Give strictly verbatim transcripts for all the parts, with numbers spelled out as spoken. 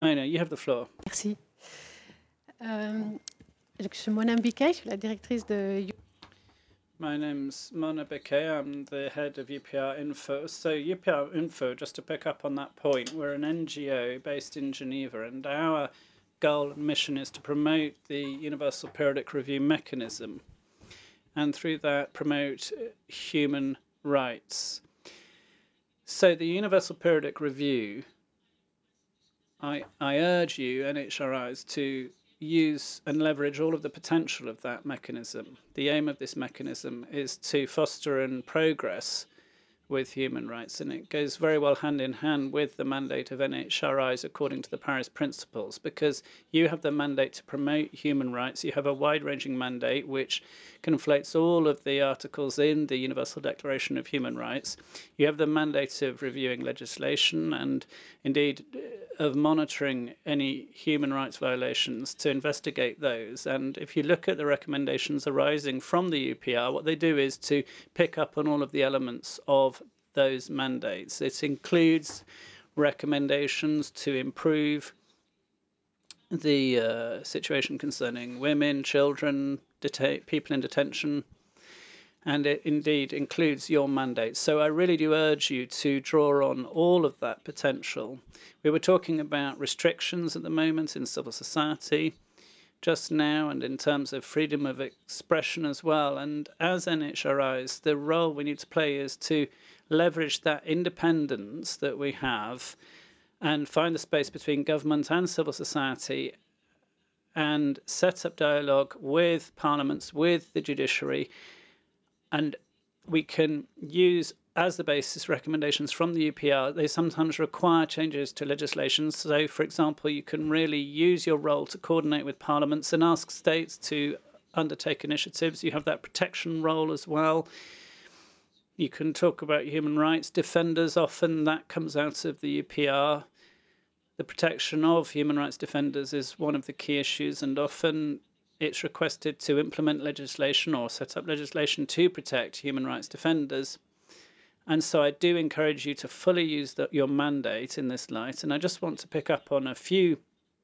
Mona, you have the floor. Merci. Euh, je suis Mona Mbike, je suis la directrice de. My name's Mona Biquet. I'm the head of U P R Info. So U P R Info, just to pick up on that point, we're an N G O based in Geneva, and our goal and mission is to promote the Universal Periodic Review mechanism, and through that promote human rights. So the Universal Periodic Review, I, I urge you, N H R Is, to use and leverage all of the potential of that mechanism. The aim of this mechanism is to foster and progress with human rights, and it goes very well hand in hand with the mandate of N H R Is according to the Paris Principles, because you have the mandate to promote human rights. You have a wide-ranging mandate which conflates all of the articles in the Universal Declaration of Human Rights. You have the mandate of reviewing legislation and indeed of monitoring any human rights violations to investigate those. And if you look at the recommendations arising from the U P R, what they do is to pick up on all of the elements of those mandates. It includes recommendations to improve the uh, situation concerning women, children, people in detention, and it indeed includes your mandate. So I really do urge you to draw on all of that potential. We were talking about restrictions at the moment in civil society just now, and in terms of freedom of expression as well. And as N H R Is, the role we need to play is to leverage that independence that we have and find the space between government and civil society and set up dialogue with parliaments, with the judiciary, and we can use as the basis recommendations from the U P R. They sometimes require changes to legislation. So, for example, you can really use your role to coordinate with parliaments and ask states to undertake initiatives. You have that protection role as well. You can talk about human rights defenders. Often that comes out of the U P R. The protection of human rights defenders is one of the key issues, and often it's requested to implement legislation or set up legislation to protect human rights defenders. And so I do encourage you to fully use the, your mandate in this light. And I just want to pick up on a few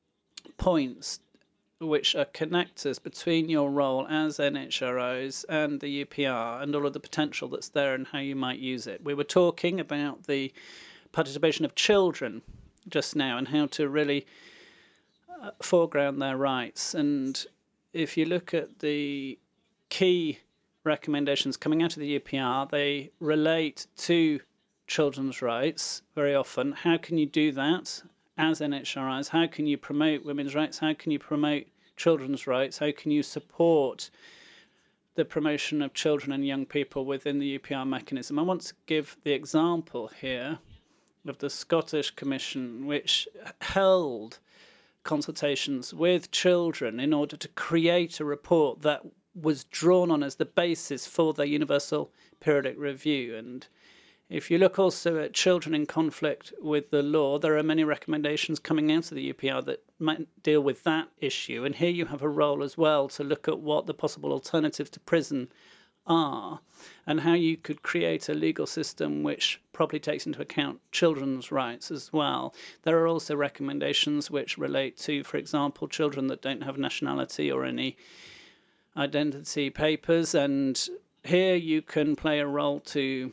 points which are connectors between your role as N H R Is and the U P R and all of the potential that's there and how you might use it. We were talking about the participation of children just now and how to really uh, foreground their rights. And if you look at the key recommendations coming out of the U P R, they relate to children's rights very often. How can you do that as N H R Is? How can you promote women's rights? How can you promote children's rights? How can you support the promotion of children and young people within the U P R mechanism? I want to give the example here of the Scottish Commission, which held consultations with children in order to create a report that was drawn on as the basis for the Universal Periodic Review. And if you look also at children in conflict with the law, there are many recommendations coming out of the U P R that might deal with that issue. And here you have a role as well to look at what the possible alternatives to prison are and how you could create a legal system which properly takes into account children's rights as well. There are also recommendations which relate to, for example, children that don't have nationality or any identity papers, and here you can play a role to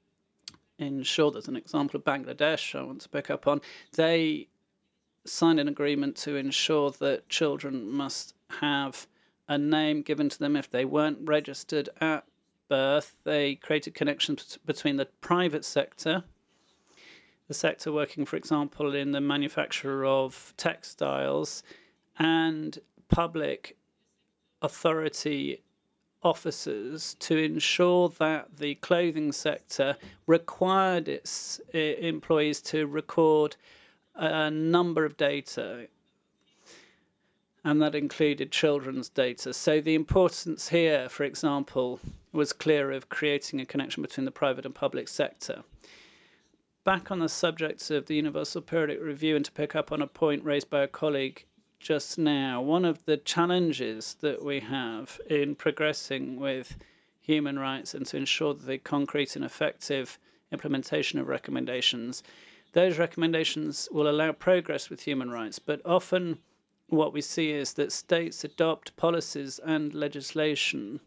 ensure. There's an example of Bangladesh I want to pick up on. They signed an agreement to ensure that children must have a name given to them if they weren't registered at birth. They created connections between the private sector, the sector working, for example, in the manufacture of textiles, and public authority officers to ensure that the clothing sector required its employees to record a number of data, and that included children's data. So the importance here, for example, was clear of creating a connection between the private and public sector. Back on the subject of the Universal Periodic Review, and to pick up on a point raised by a colleague just now, one of the challenges that we have in progressing with human rights and to ensure the concrete and effective implementation of recommendations, those recommendations will allow progress with human rights, but often what we see is that states adopt policies and legislation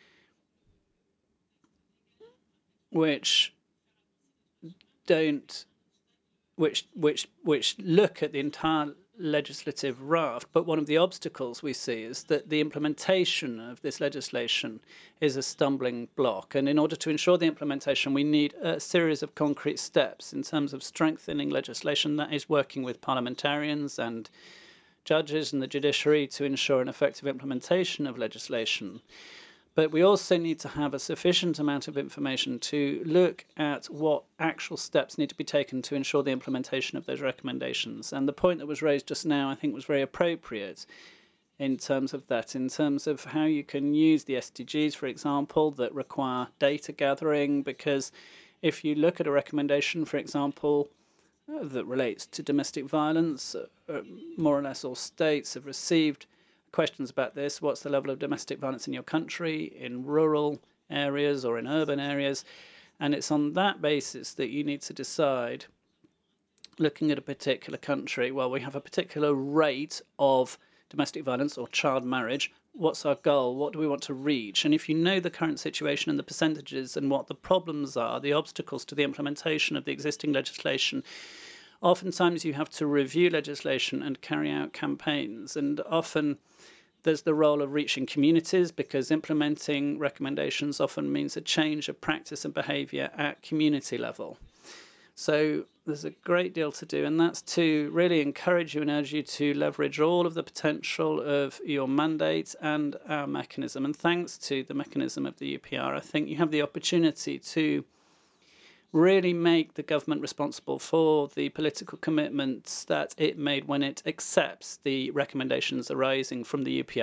which don't which which which look at the entire legislative raft, but one of the obstacles we see is that the implementation of this legislation is a stumbling block. And in order to ensure the implementation, we need a series of concrete steps in terms of strengthening legislation that is working with parliamentarians and judges and the judiciary to ensure an effective implementation of legislation. But we also need to have a sufficient amount of information to look at what actual steps need to be taken to ensure the implementation of those recommendations. And the point that was raised just now, I think, was very appropriate in terms of that, in terms of how you can use the S D Gs, for example, that require data gathering, because if you look at a recommendation, for example, that relates to domestic violence, uh, more or less all states have received questions about this. What's the level of domestic violence in your country, in rural areas or in urban areas? And it's on that basis that you need to decide, looking at a particular country, well, we have a particular rate of domestic violence or child marriage. What's our goal? What do we want to reach? And if you know the current situation and the percentages and what the problems are, the obstacles to the implementation of the existing legislation, oftentimes you have to review legislation and carry out campaigns. And often there's the role of reaching communities, because implementing recommendations often means a change of practice and behavior at community level. So there's a great deal to do, and that's to really encourage you and urge you to leverage all of the potential of your mandate and our mechanism. And thanks to the mechanism of the U P R, I think you have the opportunity to really make the government responsible for the political commitments that it made when it accepts the recommendations arising from the U P R.